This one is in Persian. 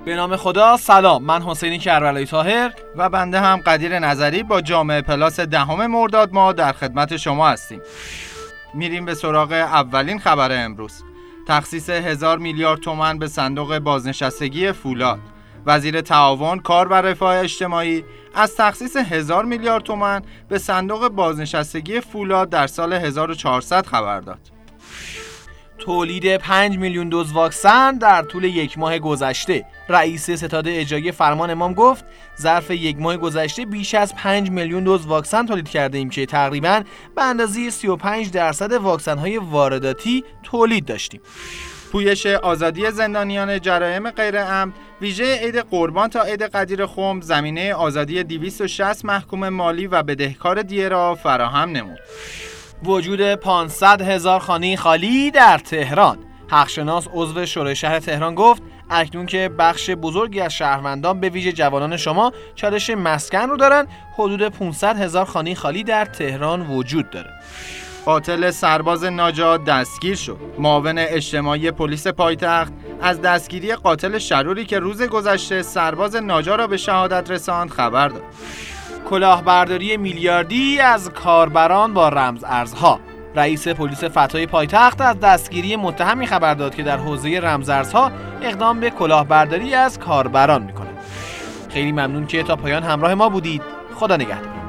به نام خدا. سلام، من حسین کربلایی طاهر و بنده هم قدیر نظری با جامعه پلاس 10 مرداد ماه در خدمت شما هستیم. میریم به سراغ اولین خبر امروز. تخصیص 1000 میلیارد تومان به صندوق بازنشستگی فولاد. وزیر تعاون، کار و رفاه اجتماعی از تخصیص 1000 میلیارد تومان به صندوق بازنشستگی فولاد در سال 1400 خبر داد. تولید 5 میلیون دوز واکسن در طول یک ماه گذشته. رئیس ستاد اجرایی فرمان امام گفت ظرف یک ماه گذشته بیش از 5 میلیون دوز واکسن تولید کرده ایم که تقریباً به اندازه 35% واکسن‌های وارداتی تولید داشتیم. پویش آزادی زندانیان جرایم غیرعمد ویژه عید قربان تا عید قدیر خم زمینه آزادی 260 محکوم مالی و بدهکار دیه را فراهم نمود. وجود 500,000 خانه خالی در تهران. حقشناس عضو شورای شهر تهران گفت اکنون که بخش بزرگی از شهروندان به ویژه جوانان شما چالش مسکن رو دارن، حدود 500,000 خانه خالی در تهران وجود داره. قاتل سرباز ناجا دستگیر شد. معاون اجتماعی پلیس پایتخت از دستگیری قاتل شروری که روز گذشته سرباز ناجا را به شهادت رساند خبر داد. کلاهبرداری میلیاردی از کاربران با رمز ارزها. رئیس پلیس فتای پایتخت از دستگیری متهمی خبر داد که در حوزه رمز ارزها اقدام به کلاهبرداری از کاربران میکنه. خیلی ممنون که تا پایان همراه ما بودید. خدا نگهدار.